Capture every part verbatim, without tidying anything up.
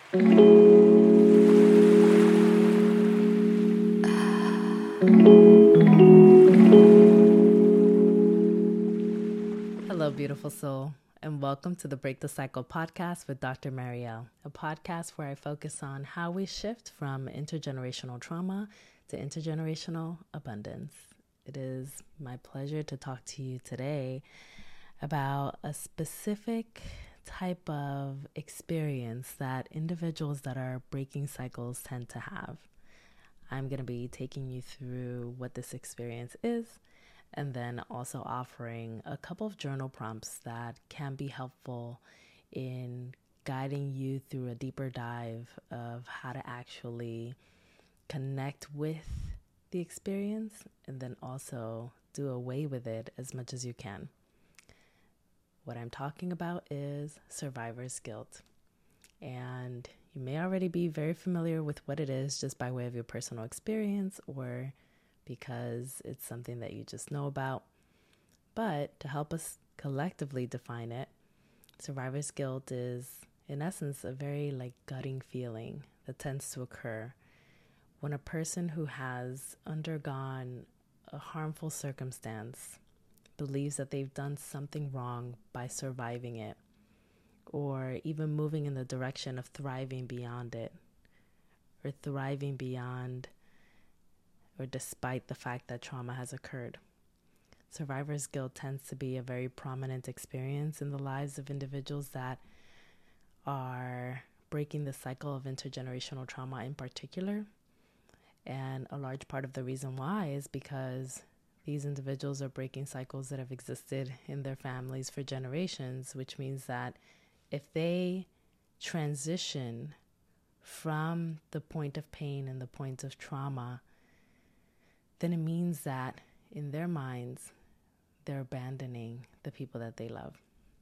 Hello, beautiful soul, and welcome to the Break the Cycle podcast with Doctor Marielle, a podcast where I focus on how we shift from intergenerational trauma to intergenerational abundance. It is my pleasure to talk to you today about a specific type of experience that individuals that are breaking cycles tend to have. I'm going to be taking you through what this experience is, and then also offering a couple of journal prompts that can be helpful in guiding you through a deeper dive of how to actually connect with the experience and then also do away with it as much as you can. What I'm talking about is survivor's guilt. And you may already be very familiar with what it is just by way of your personal experience or because it's something that you just know about. But to help us collectively define it, survivor's guilt is, in essence, a very like gutting feeling that tends to occur when a person who has undergone a harmful circumstance believes that they've done something wrong by surviving it, or even moving in the direction of thriving beyond it, or thriving beyond or despite the fact that trauma has occurred. Survivor's guilt tends to be a very prominent experience in the lives of individuals that are breaking the cycle of intergenerational trauma in particular. And a large part of the reason why is because these individuals are breaking cycles that have existed in their families for generations, which means that if they transition from the point of pain and the point of trauma, then it means that in their minds, they're abandoning the people that they love.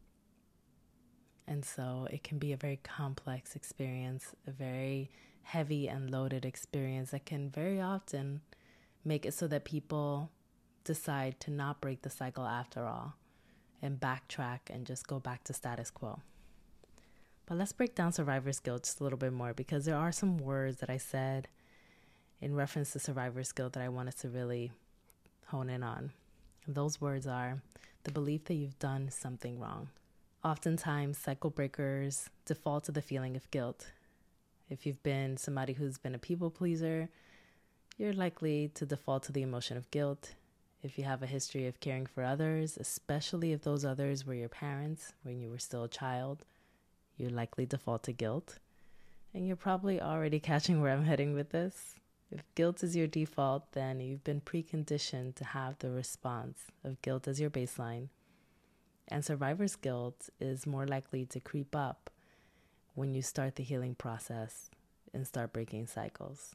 And so it can be a very complex experience, a very heavy and loaded experience that can very often make it so that people decide to not break the cycle after all and backtrack and just go back to status quo. But let's break down survivor's guilt just a little bit more, because there are some words that I said in reference to survivor's guilt that I want us to really hone in on. And those words are the belief that you've done something wrong. Oftentimes, cycle breakers default to the feeling of guilt. If you've been somebody who's been a people pleaser, you're likely to default to the emotion of guilt. If you have a history of caring for others, especially if those others were your parents when you were still a child, you're likely default to guilt. And you're probably already catching where I'm heading with this. If guilt is your default, then you've been preconditioned to have the response of guilt as your baseline. And survivor's guilt is more likely to creep up when you start the healing process and start breaking cycles.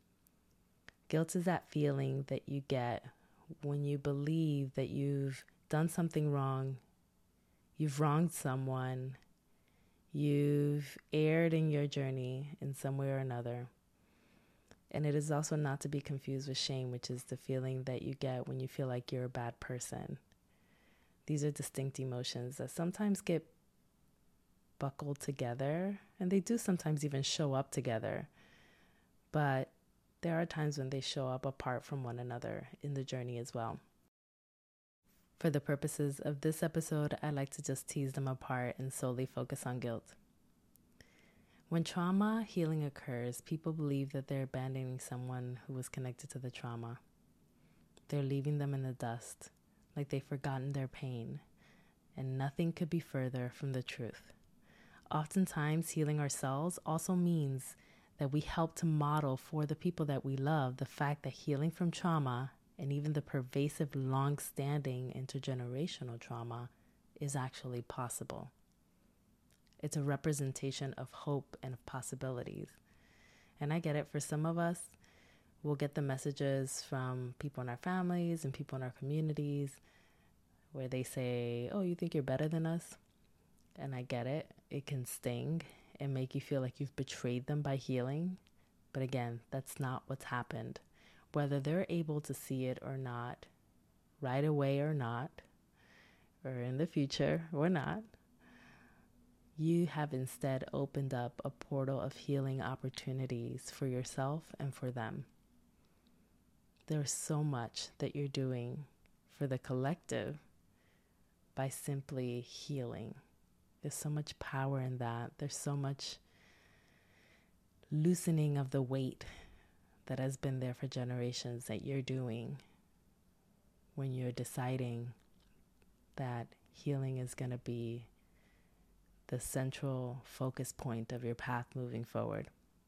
Guilt is that feeling that you get when you believe that you've done something wrong, you've wronged someone, you've erred in your journey in some way or another. And it is also not to be confused with shame, which is the feeling that you get when you feel like you're a bad person. These are distinct emotions that sometimes get buckled together, and they do sometimes even show up together. But there are times when they show up apart from one another in the journey as well. For the purposes of this episode, I like to just tease them apart and solely focus on guilt. When trauma healing occurs, people believe that they're abandoning someone who was connected to the trauma. They're leaving them in the dust, like they've forgotten their pain, and nothing could be further from the truth. Oftentimes, healing ourselves also means that we help to model for the people that we love the fact that healing from trauma and even the pervasive, long-standing intergenerational trauma is actually possible. It's a representation of hope and of possibilities. And I get it. For some of us, we'll get the messages from people in our families and people in our communities where they say, oh, you think you're better than us? And I get it. It can sting and make you feel like you've betrayed them by healing. But again, that's not what's happened. Whether they're able to see it or not, right away or not, or in the future or not, you have instead opened up a portal of healing opportunities for yourself and for them. There's so much that you're doing for the collective by simply healing. There's so much power in that. There's so much loosening of the weight that has been there for generations that you're doing when you're deciding that healing is going to be the central focus point of your path moving forward.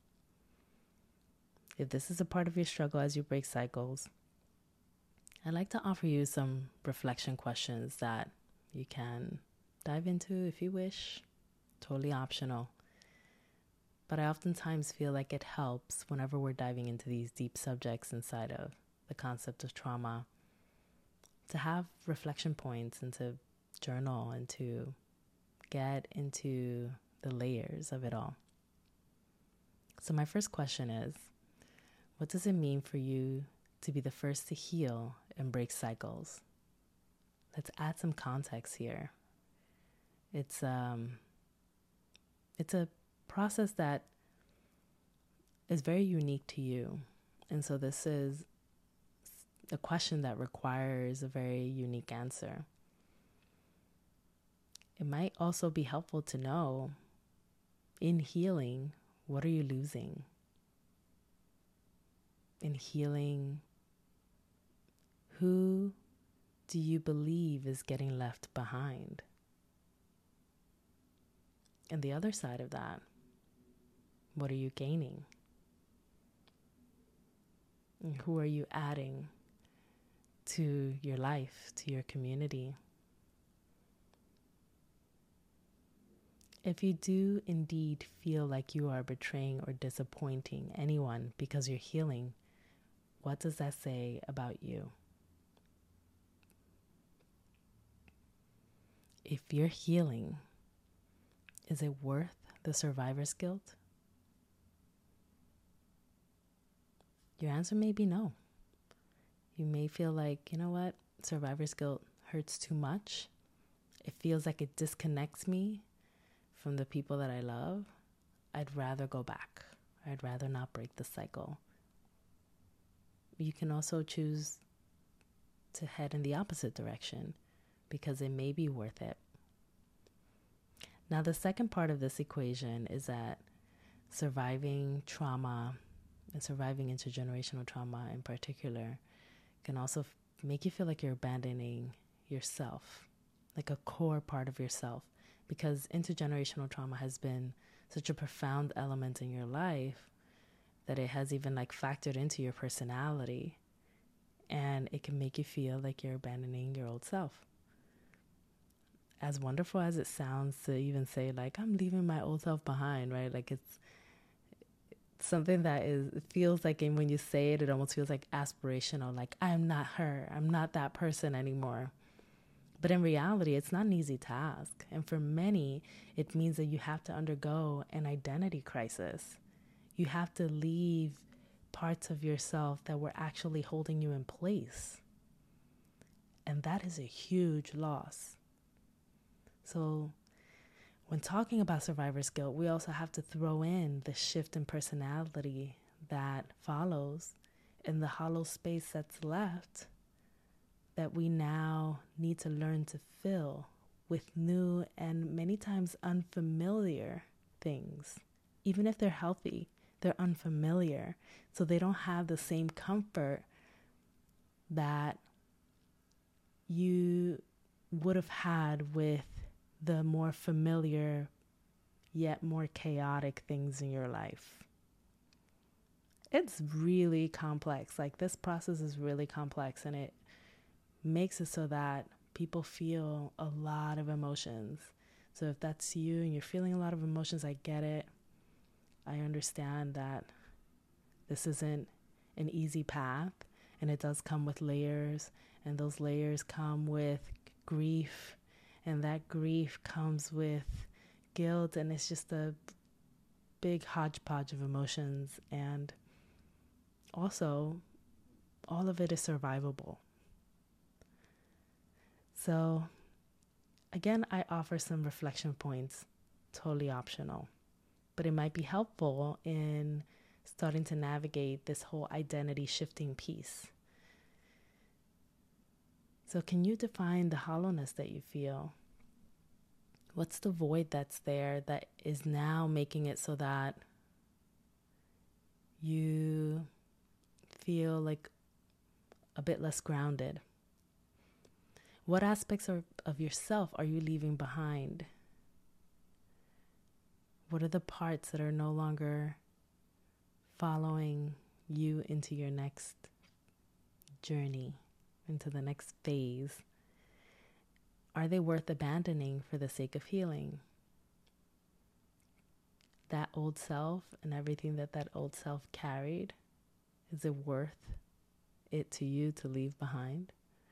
If this is a part of your struggle as you break cycles, I'd like to offer you some reflection questions that you can dive into if you wish. Totally optional. But I oftentimes feel like it helps whenever we're diving into these deep subjects inside of the concept of trauma to have reflection points and to journal and to get into the layers of it all. So my first question is, what does it mean for you to be the first to heal and break cycles? Let's add some context here. It's um, it's a process that is very unique to you. And so this is a question that requires a very unique answer. It might also be helpful to know, in healing, what are you losing? In healing, who do you believe is getting left behind? And the other side of that, what are you gaining? And who are you adding to your life, to your community? If you do indeed feel like you are betraying or disappointing anyone because you're healing, what does that say about you? If you're healing, is it worth the survivor's guilt? Your answer may be no. You may feel like, you know what, survivor's guilt hurts too much. It feels like it disconnects me from the people that I love. I'd rather go back. I'd rather not break the cycle. You can also choose to head in the opposite direction because it may be worth it. Now, the second part of this equation is that surviving trauma and surviving intergenerational trauma in particular can also f- make you feel like you're abandoning yourself, like a core part of yourself, because intergenerational trauma has been such a profound element in your life that it has even like factored into your personality, and it can make you feel like you're abandoning your old self. As wonderful as it sounds to even say like, I'm leaving my old self behind, right? Like it's something that is, it feels like, and when you say it, it almost feels like aspirational, like I'm not her, I'm not that person anymore. But in reality, it's not an easy task. And for many, it means that you have to undergo an identity crisis. You have to leave parts of yourself that were actually holding you in place. And that is a huge loss. So when talking about survivor's guilt, we also have to throw in the shift in personality that follows in the hollow space that's left, that we now need to learn to fill with new and many times unfamiliar things. Even if they're healthy, they're unfamiliar. So they don't have the same comfort that you would have had with the more familiar yet more chaotic things in your life. It's really complex. Like, this process is really complex, and it makes it so that people feel a lot of emotions. So if that's you and you're feeling a lot of emotions, I get it. I understand that this isn't an easy path, and it does come with layers, and those layers come with grief, and that grief comes with guilt, and it's just a big hodgepodge of emotions. And also, all of it is survivable. So again, I offer some reflection points totally optional. But it might be helpful in starting to navigate this whole identity shifting piece. So can you define the hollowness that you feel? What's the void that's there that is now making it so that you feel like a bit less grounded? What aspects of, of yourself are you leaving behind? What are the parts that are no longer following you into your next journey, into the next phase? Are they worth abandoning for the sake of healing? That old self and everything that that old self carried, is it worth it to you to leave behind?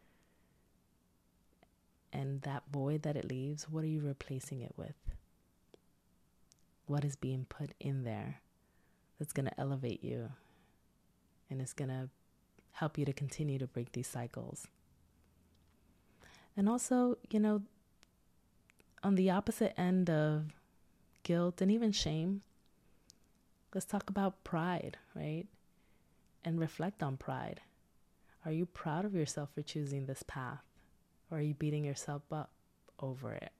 And that void that it leaves, what are you replacing it with? What is being put in there that's going to elevate you and it's going to help you to continue to break these cycles? And also, you know, on the opposite end of guilt and even shame, let's talk about pride, right? And reflect on pride. Are you proud of yourself for choosing this path? Or are you beating yourself up over it?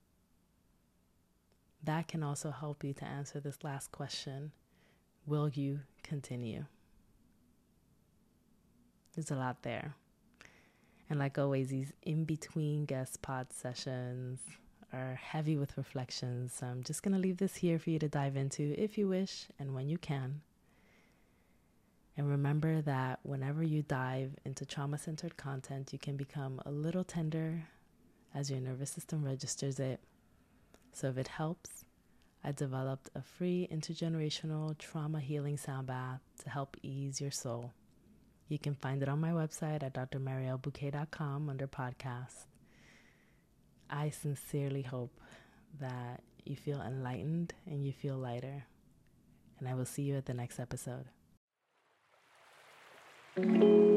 That can also help you to answer this last question. Will you continue? There's a lot there. And like always, these in-between guest pod sessions are heavy with reflections. So I'm just going to leave this here for you to dive into if you wish and when you can. And remember that whenever you dive into trauma-centered content, you can become a little tender as your nervous system registers it. So if it helps, I developed a free intergenerational trauma healing sound bath to help ease your soul. You can find it on my website at d r marielle bouquet dot com under podcast. I sincerely hope that you feel enlightened and you feel lighter. And I will see you at the next episode.